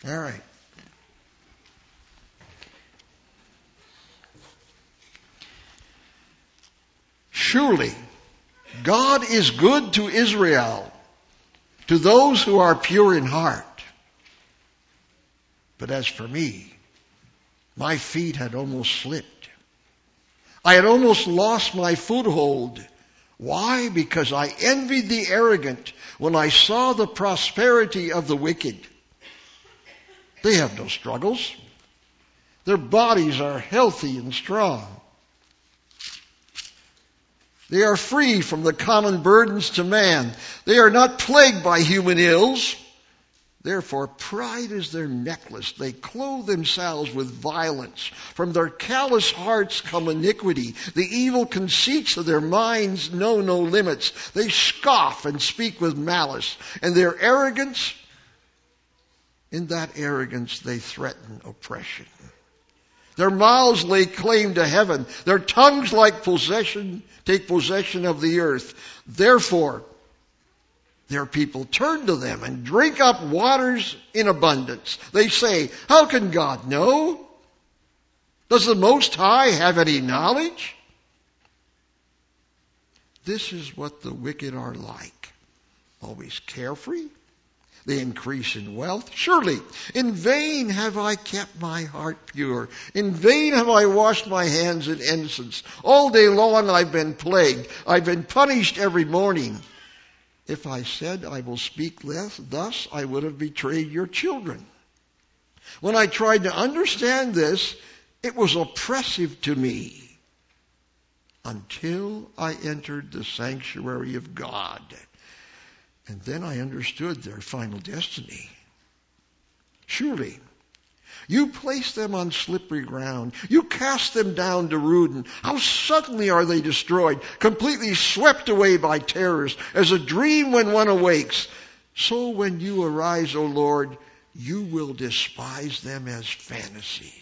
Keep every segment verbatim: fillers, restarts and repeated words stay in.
All right. Surely, God is good to Israel, to those who are pure in heart. But as for me, my feet had almost slipped. I had almost lost my foothold. Why? Because I envied the arrogant when I saw the prosperity of the wicked. They have no struggles. Their bodies are healthy and strong. They are free from the common burdens to man. They are not plagued by human ills. Therefore, pride is their necklace. They clothe themselves with violence. From their callous hearts come iniquity. The evil conceits of their minds know no limits. They scoff and speak with malice. And their arrogance, in that arrogance they threaten oppression. Their mouths lay claim to heaven. Their tongues like possession, take possession of the earth. Therefore, their people turn to them and drink up waters in abundance. They say, how can God know? Does the Most High have any knowledge? This is what the wicked are like. Always carefree. They increase in wealth. Surely, in vain have I kept my heart pure. In vain have I washed my hands in innocence. All day long I've been plagued. I've been punished every morning. If I said I will speak less, thus I would have betrayed your children. When I tried to understand this, it was oppressive to me until I entered the sanctuary of God. And then I understood their final destiny. Surely, you place them on slippery ground. You cast them down to ruin. How suddenly are they destroyed, completely swept away by terrors, as a dream when one awakes. So when you arise, O Lord, you will despise them as fantasies.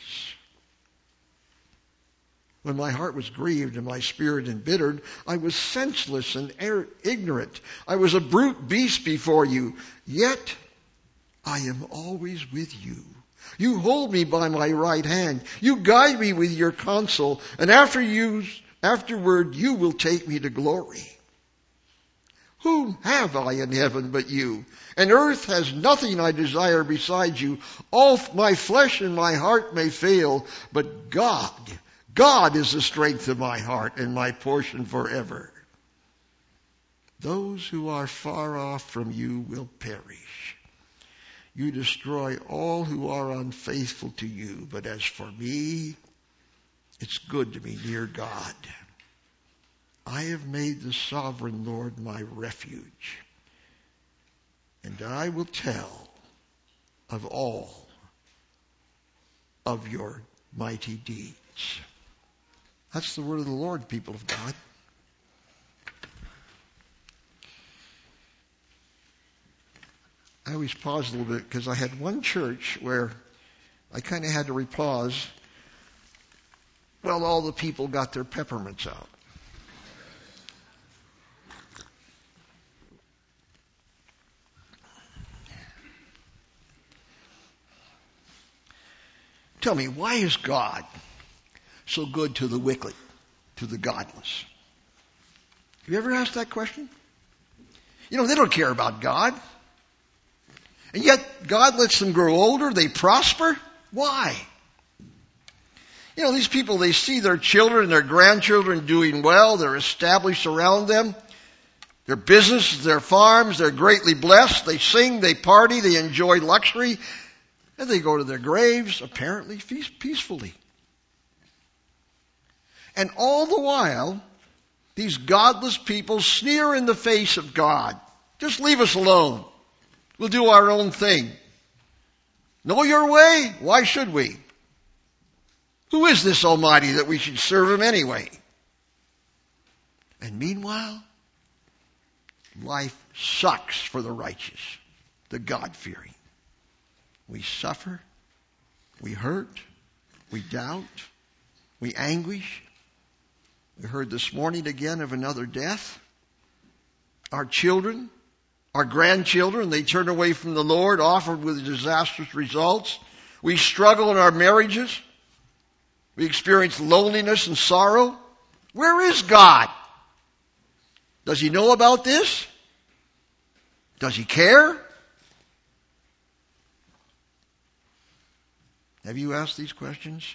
When my heart was grieved and my spirit embittered, I was senseless and ignorant. I was a brute beast before you. Yet I am always with you. You hold me by my right hand. You guide me with your counsel. And after you, afterward you will take me to glory. Whom have I in heaven but you? And earth has nothing I desire besides you. All my flesh and my heart may fail, but God... God is the strength of my heart and my portion forever. Those who are far off from you will perish. You destroy all who are unfaithful to you. But as for me, it's good to be near God. I have made the sovereign Lord my refuge. And I will tell of all of your mighty deeds. That's the word of the Lord, people of God. I always pause a little bit because I had one church where I kind of had to repause. Well, all the people got their peppermints out. Tell me, why is God so good to the wicked, to the godless? Have you ever asked that question? You know, they don't care about God. And yet God lets them grow older, they prosper. Why? You know, these people, they see their children and their grandchildren doing well, they're established around them. Their businesses, their farms, they're greatly blessed. They sing, they party, they enjoy luxury, and they go to their graves apparently peacefully. And all the while, these godless people sneer in the face of God. Just leave us alone. We'll do our own thing. Know your way? Why should we? Who is this Almighty that we should serve Him anyway? And meanwhile, life sucks for the righteous, the God-fearing. We suffer, we hurt, we doubt, we anguish. We heard this morning again of another death. Our children Our grandchildren, they turn away from the Lord, often with disastrous results. We struggle in our marriages. We experience loneliness and sorrow. Where is God? Does he know about this? Does he care? Have you asked these questions?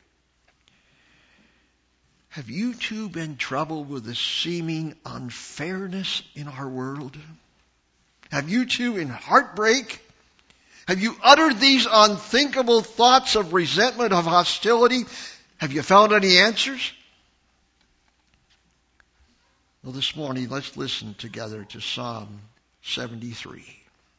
Have you too been troubled with the seeming unfairness in our world? Have you too in heartbreak? Have you uttered these unthinkable thoughts of resentment, of hostility? Have you found any answers? Well, this morning, let's listen together to Psalm seventy-three.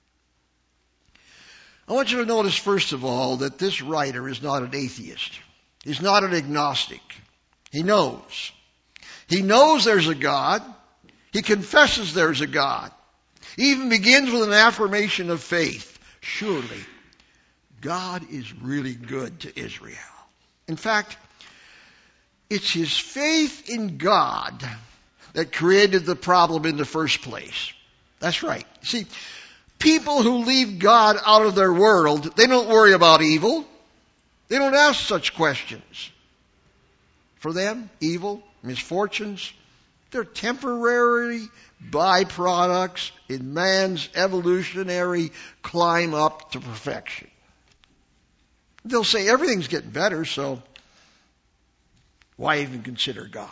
I want you to notice, first of all, that this writer is not an atheist. He's not an agnostic. He knows. He knows there's a God. He confesses there's a God. He even begins with an affirmation of faith. Surely, God is really good to Israel. In fact, it's his faith in God that created the problem in the first place. That's right. See, people who leave God out of their world, they don't worry about evil. They don't ask such questions. For them, evil, misfortunes, they're temporary byproducts in man's evolutionary climb up to perfection. They'll say everything's getting better, so why even consider God?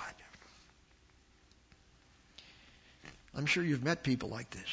I'm sure you've met people like this.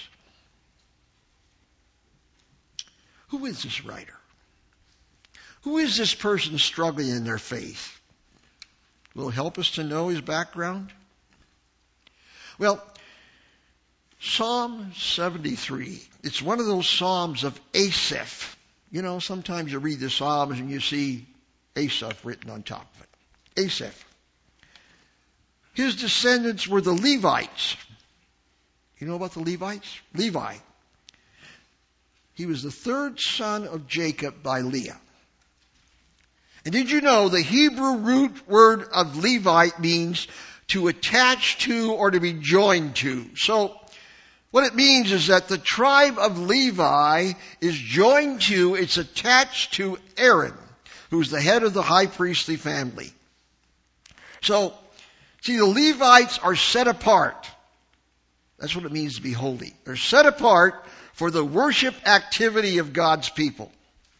Who is this writer? Who is this person struggling in their faith? Will it help us to know his background? Well, Psalm seventy-three, it's one of those Psalms of Asaph. You know, sometimes you read the Psalms and you see Asaph written on top of it. Asaph. His descendants were the Levites. You know about the Levites? Levi. He was the third son of Jacob by Leah. And did you know the Hebrew root word of Levite means to attach to or to be joined to? So what it means is that the tribe of Levi is joined to, it's attached to Aaron, who's the head of the high priestly family. So, see, the Levites are set apart. That's what it means to be holy. They're set apart for the worship activity of God's people.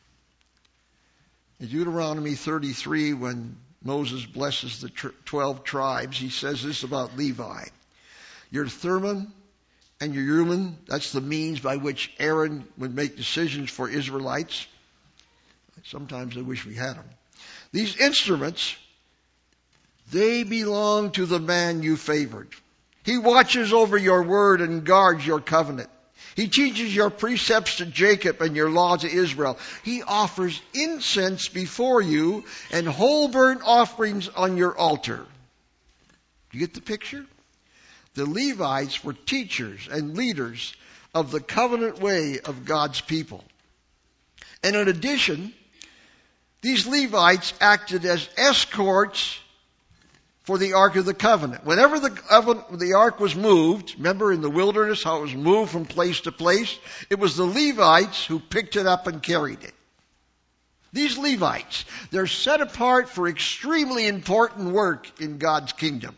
In Deuteronomy thirty-three, when Moses blesses the twelve tribes, he says this about Levi. Your Thummim and your Urim, that's the means by which Aaron would make decisions for Israelites. Sometimes I wish we had them. These instruments, they belong to the man you favored. He watches over your word and guards your covenant. He teaches your precepts to Jacob and your law to Israel. He offers incense before you and whole burnt offerings on your altar. You get the picture? The Levites were teachers and leaders of the covenant way of God's people. And in addition, these Levites acted as escorts for the Ark of the Covenant. Whenever the, the Ark was moved, remember in the wilderness how it was moved from place to place? It was the Levites who picked it up and carried it. These Levites, they're set apart for extremely important work in God's kingdom.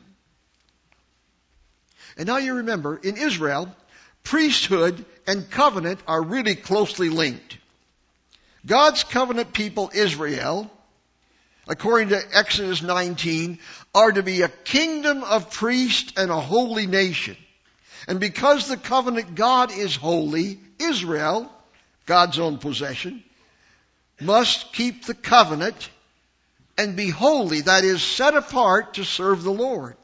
And now you remember, in Israel, priesthood and covenant are really closely linked. God's covenant people, Israel, according to Exodus nineteen, are to be a kingdom of priests and a holy nation. And because the covenant God is holy, Israel, God's own possession, must keep the covenant and be holy, that is, set apart to serve the Lord.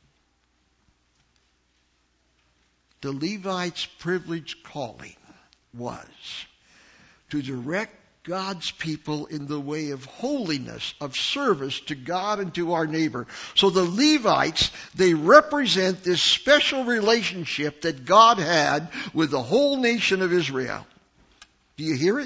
The Levites' privileged calling was to direct God's people in the way of holiness, of service to God and to our neighbor. So the Levites, they represent this special relationship that God had with the whole nation of Israel. Do you hear it?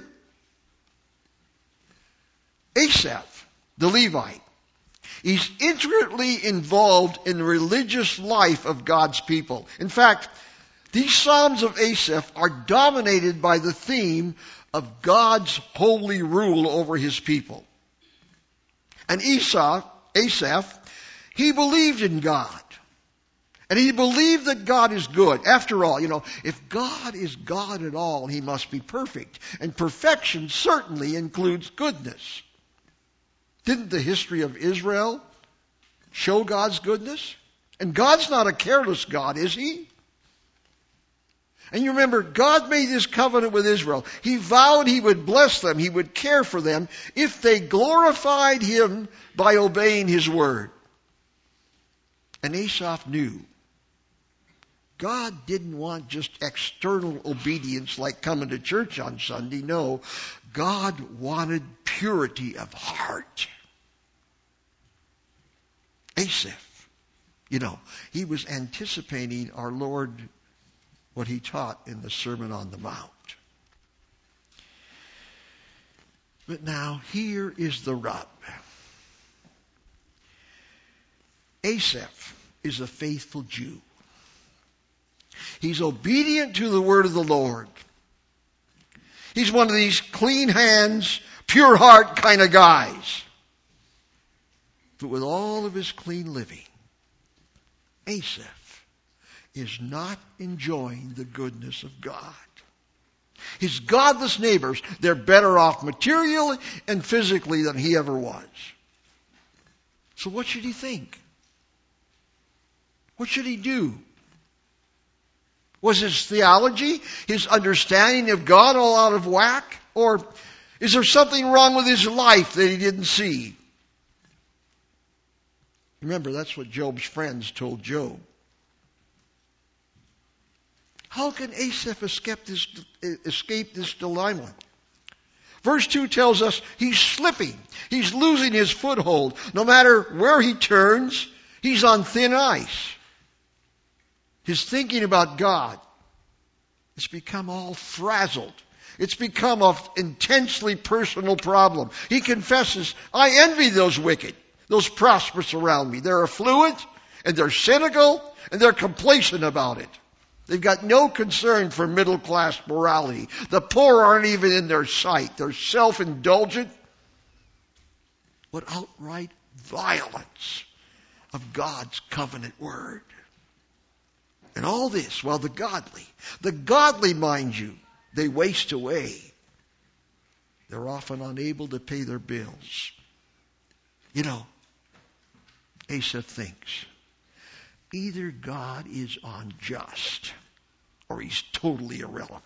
Asaph, the Levite, he's intricately involved in the religious life of God's people. In fact, These Psalms of Asaph are dominated by the theme of God's holy rule over his people. And Esau, Asaph, he believed in God. And he believed that God is good. After all, you know, if God is God at all, he must be perfect. And perfection certainly includes goodness. Didn't the history of Israel show God's goodness? And God's not a careless God, is he? And you remember, God made this covenant with Israel. He vowed he would bless them, he would care for them, if they glorified him by obeying his word. And Asaph knew God didn't want just external obedience like coming to church on Sunday. No, God wanted purity of heart. Asaph, you know, he was anticipating our Lord, what he taught in the Sermon on the Mount. But now, here is the rub. Asaph is a faithful Jew. He's obedient to the word of the Lord. He's one of these clean hands, pure heart kind of guys. But with all of his clean living, Asaph is not enjoying the goodness of God. His godless neighbors, they're better off materially and physically than he ever was. So what should he think? What should he do? Was his theology, his understanding of God all out of whack? Or is there something wrong with his life that he didn't see? Remember, that's what Job's friends told Job. How can Asaph escape this, escape this dilemma? Verse two tells us he's slipping. He's losing his foothold. No matter where he turns, he's on thin ice. His thinking about God has become all frazzled. It's become an intensely personal problem. He confesses, I envy those wicked, those prosperous around me. They're affluent, and they're cynical, and they're complacent about it. They've got no concern for middle-class morality. The poor aren't even in their sight. They're self-indulgent. What outright violence of God's covenant word. And all this, while the godly, the godly, mind you, they waste away. They're often unable to pay their bills. You know, Asaph thinks, either God is unjust or he's totally irrelevant.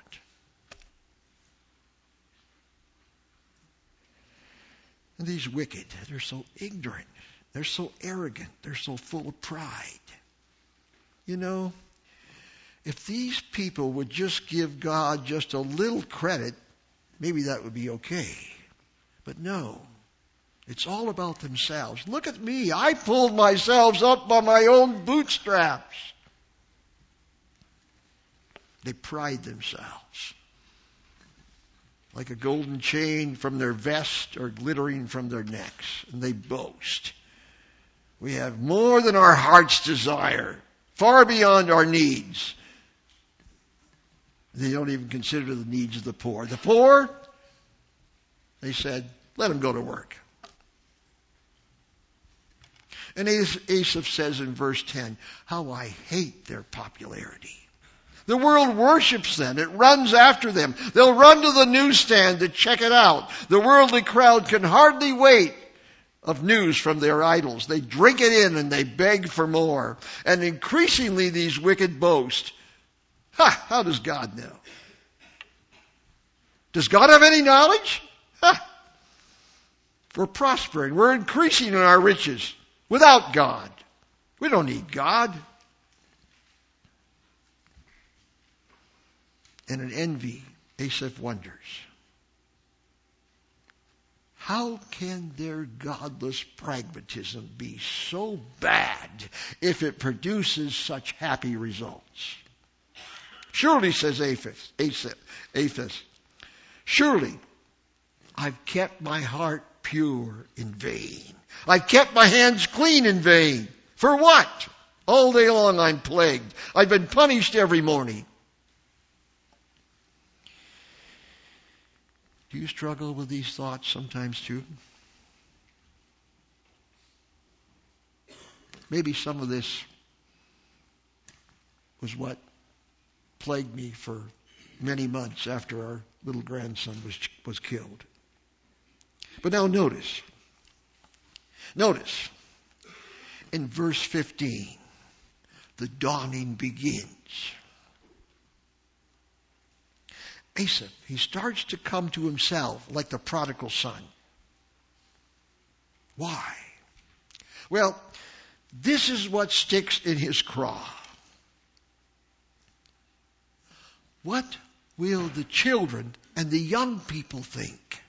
And these wicked, they're so ignorant. They're so arrogant. They're so full of pride. You know, if these people would just give God just a little credit, maybe that would be okay. But no, it's all about themselves. Look at me. I pulled myself up by my own bootstraps. They pride themselves. Like a golden chain from their vest or glittering from their necks. And they boast. We have more than our hearts desire. Far beyond our needs. They don't even consider the needs of the poor. The poor, they said, let them go to work. And Asaph says in verse ten, how I hate their popularity. The world worships them. It runs after them. They'll run to the newsstand to check it out. The worldly crowd can hardly wait of news from their idols. They drink it in and they beg for more. And increasingly these wicked boast. Ha! How does God know? Does God have any knowledge? Ha! We're prospering. We're increasing in our riches without God. We don't need God. And in envy, Asaph wonders, how can their godless pragmatism be so bad if it produces such happy results? Surely, says Asaph, Asaph, Asaph, surely I've kept my heart pure in vain. I've kept my hands clean in vain. For what? All day long I'm plagued. I've been punished every morning. Do you struggle with these thoughts sometimes too? Maybe some of this was what plagued me for many months after our little grandson was, was killed. But now notice. Notice. In verse fifteen, the dawning begins. Asaph, he starts to come to himself like the prodigal son. Why? Well, this is what sticks in his craw. What will the children and the young people think?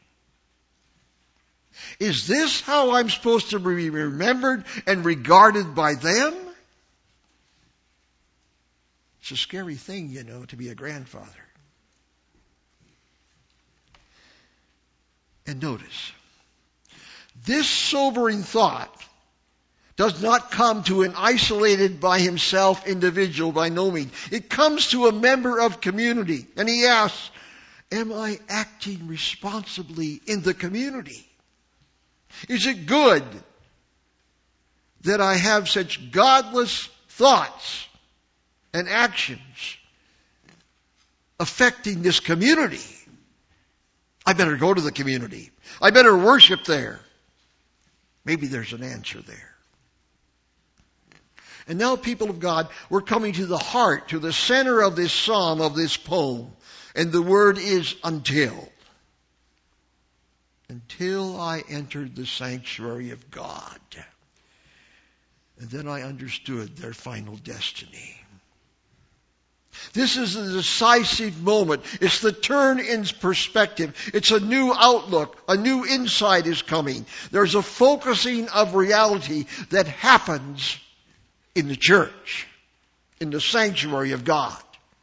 Is this how I'm supposed to be remembered and regarded by them? It's a scary thing, you know, to be a grandfather. And notice, this sobering thought does not come to an isolated by himself individual by no means. It comes to a member of community. And he asks, am I acting responsibly in the community? Is it good that I have such godless thoughts and actions affecting this community? I better go to the community. I better worship there. Maybe there's an answer there. And now, people of God, we're coming to the heart, to the center of this psalm, of this poem. And the word is until. Until I entered the sanctuary of God. And then I understood their final destiny. This is a decisive moment. It's the turn in perspective. It's a new outlook. A new insight is coming. There's a focusing of reality that happens in the church, in the sanctuary of God.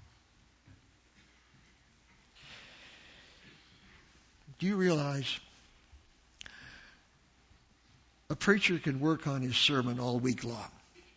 Do you realize a preacher can work on his sermon all week long?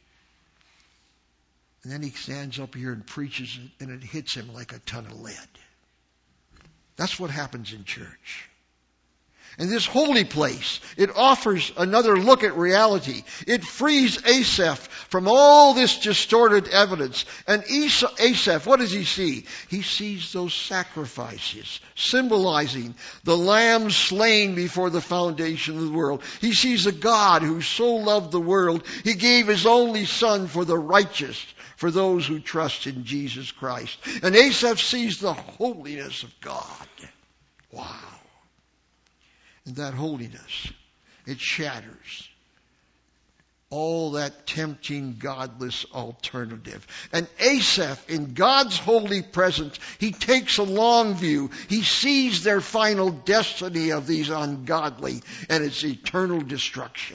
And then he stands up here and preaches it, and it hits him like a ton of lead. That's what happens in church. And this holy place, it offers another look at reality. It frees Asaph from all this distorted evidence. And Asaph, what does he see? He sees those sacrifices, symbolizing the lamb slain before the foundation of the world. He sees a God who so loved the world, he gave his only son for the righteous, for those who trust in Jesus Christ. And Asaph sees the holiness of God. Wow. And that holiness, it shatters all that tempting, godless alternative. And Asaph, in God's holy presence, he takes a long view. He sees their final destiny of these ungodly and its eternal destruction.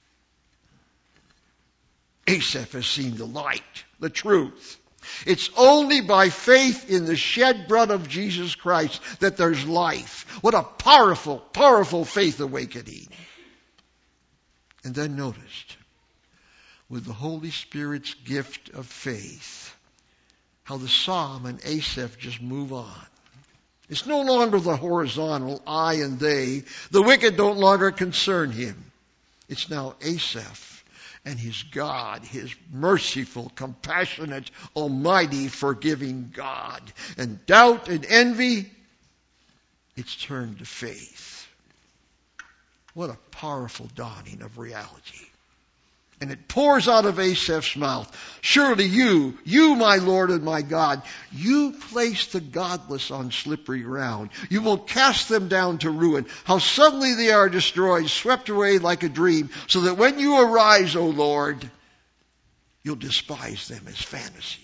Asaph has seen the light, the truth. It's only by faith in the shed blood of Jesus Christ that there's life. What a powerful, powerful faith awakening. And then noticed, with the Holy Spirit's gift of faith, how the psalm and Asaph just move on. It's no longer the horizontal I and they. The wicked don't longer concern him. It's now Asaph and his God, his merciful, compassionate, almighty, forgiving God. And doubt and envy, it's turned to faith. What a powerful dawning of reality. And it pours out of Asaph's mouth. Surely you, you my Lord and my God, you place the godless on slippery ground. You will cast them down to ruin. How suddenly they are destroyed, swept away like a dream, so that when you arise, O Lord, you'll despise them as fantasies.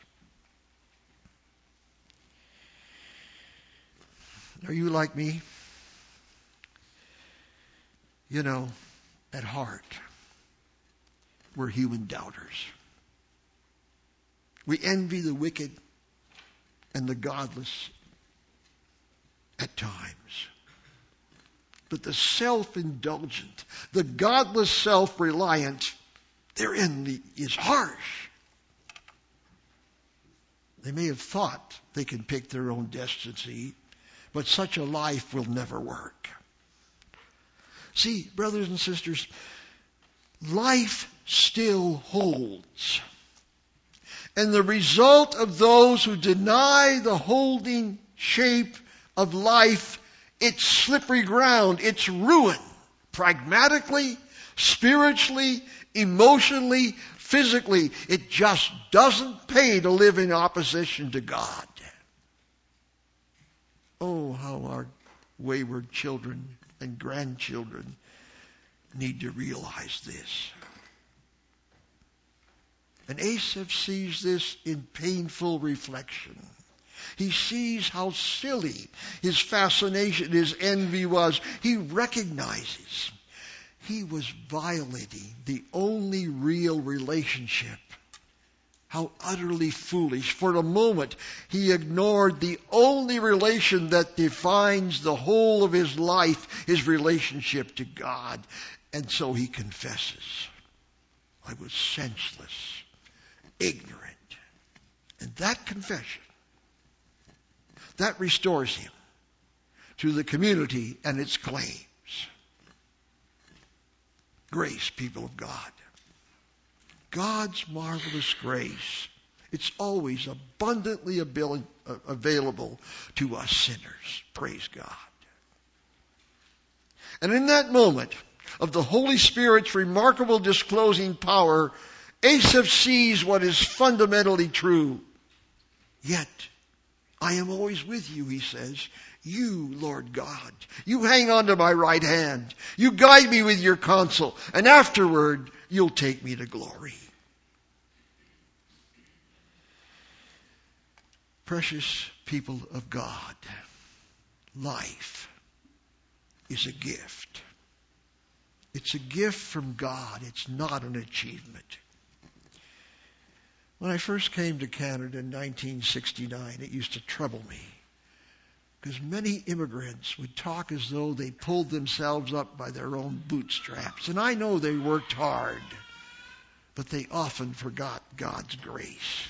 Are you like me? You know, at heart, we're human doubters. We envy the wicked and the godless at times. But the self-indulgent, the godless self-reliant, their envy is harsh. They may have thought they can pick their own destiny, But such a life will never work. See, brothers and sisters, life still holds. And the result of those who deny the holding shape of life, it's slippery ground, it's ruin. Pragmatically, spiritually, emotionally, physically, it just doesn't pay to live in opposition to God. Oh, how our wayward children and grandchildren need to realize this. And Asaph sees this in painful reflection. He sees how silly his fascination, his envy was. He recognizes he was violating the only real relationship. How utterly foolish. For a moment, he ignored the only relation that defines the whole of his life, his relationship to God. And so he confesses, I was senseless, ignorant. And that confession, that restores him to the community and its claims. Grace, people of God. God's marvelous grace. It's always abundantly abil- available to us sinners. Praise God. And in that moment of the Holy Spirit's remarkable disclosing power, Asaph sees what is fundamentally true. Yet, I am always with you, he says. You, Lord God, you hang on to my right hand. You guide me with your counsel. And afterward, you'll take me to glory. Precious people of God, life is a gift. It's a gift from God. It's not an achievement. When I first came to Canada in nineteen sixty-nine, it used to trouble me, because many immigrants would talk as though they pulled themselves up by their own bootstraps. And I know they worked hard, but they often forgot God's grace.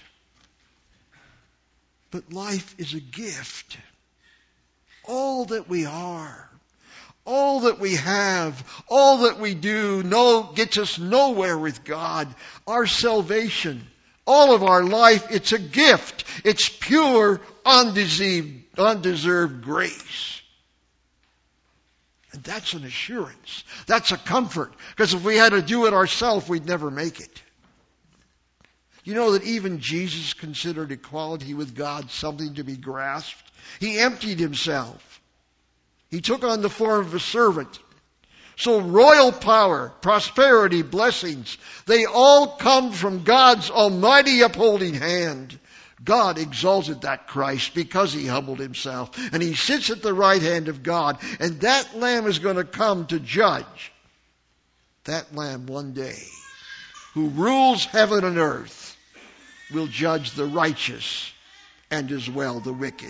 But life is a gift. All that we are, all that we have, all that we do, no, gets us nowhere with God. Our salvation, all of our life, it's a gift. It's pure, undeserved, undeserved grace. And that's an assurance. That's a comfort. Because if we had to do it ourselves, we'd never make it. You know that even Jesus considered equality with God something to be grasped? He emptied himself. He took on the form of a servant. So royal power, prosperity, blessings, they all come from God's almighty upholding hand. God exalted that Christ because he humbled himself. And he sits at the right hand of God. And that Lamb is going to come to judge. That Lamb one day, who rules heaven and earth, will judge the righteous and as well the wicked.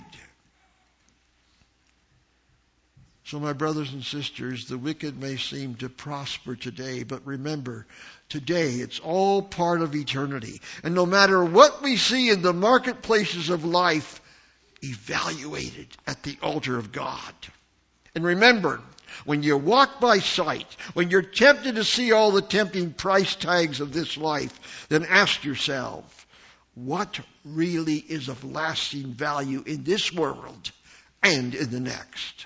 So my brothers and sisters, the wicked may seem to prosper today, but remember, today it's all part of eternity. And no matter what we see in the marketplaces of life, evaluate it at the altar of God. And remember, when you walk by sight, when you're tempted to see all the tempting price tags of this life, then ask yourself, what really is of lasting value in this world and in the next?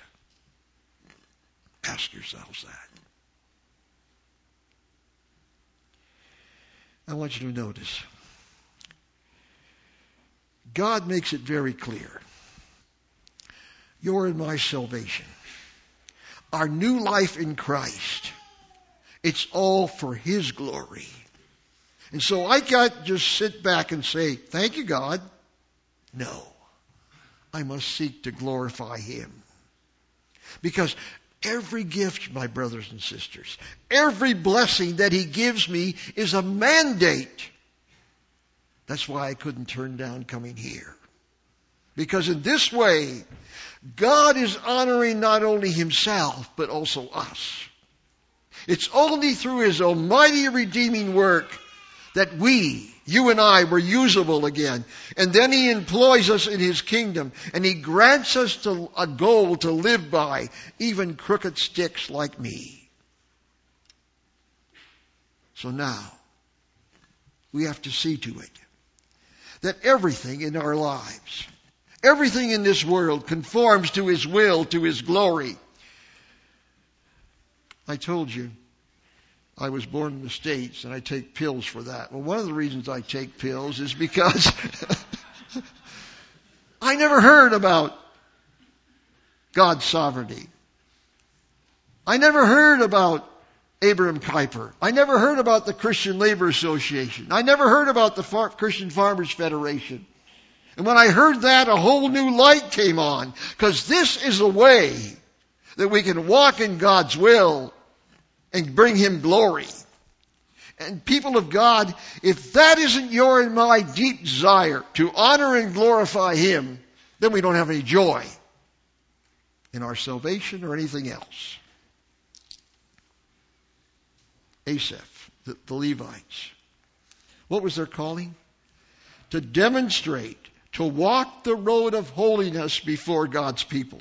Ask yourselves that. I want you to notice. God makes it very clear. Your and my salvation, our new life in Christ, it's all for his glory. And so I can't just sit back and say, thank you, God. No. I must seek to glorify him. Because every gift, my brothers and sisters, every blessing that he gives me is a mandate. That's why I couldn't turn down coming here. Because in this way, God is honoring not only himself, but also us. It's only through his almighty redeeming work that we You and I were usable again. And then He employs us in His kingdom. And He grants us to, a goal to live by, even crooked sticks like me. So now, we have to see to it that everything in our lives, everything in this world conforms to His will, to His glory. I told you I was born in the States and I take pills for that. Well, one of the reasons I take pills is because I never heard about God's sovereignty. I never heard about Abraham Kuyper. I never heard about the Christian Labor Association. I never heard about the Far- Christian Farmers Federation. And when I heard that, a whole new light came on. Because this is a way that we can walk in God's will and bring Him glory. And people of God, if that isn't your and my deep desire to honor and glorify Him, then we don't have any joy in our salvation or anything else. Asaph, the, the Levites. What was their calling? To demonstrate, to walk the road of holiness before God's people.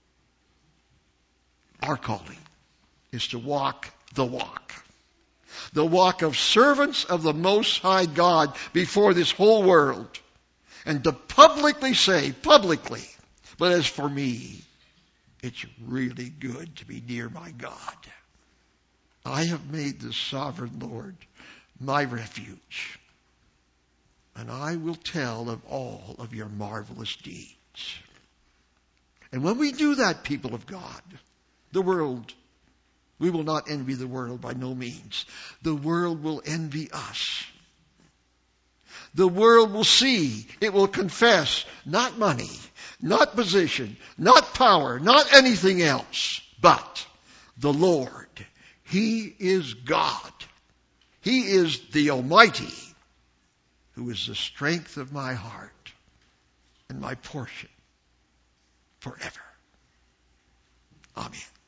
Our calling is to walk the walk. The walk of servants of the Most High God before this whole world. And to publicly say, publicly, but as for me, it's really good to be near my God. I have made the sovereign Lord my refuge, and I will tell of all of your marvelous deeds. And when we do that, people of God, the world, we will not envy the world by no means. The world will envy us. The world will see, it will confess, not money, not position, not power, not anything else, but the Lord. He is God. He is the Almighty, who is the strength of my heart and my portion forever. Amen.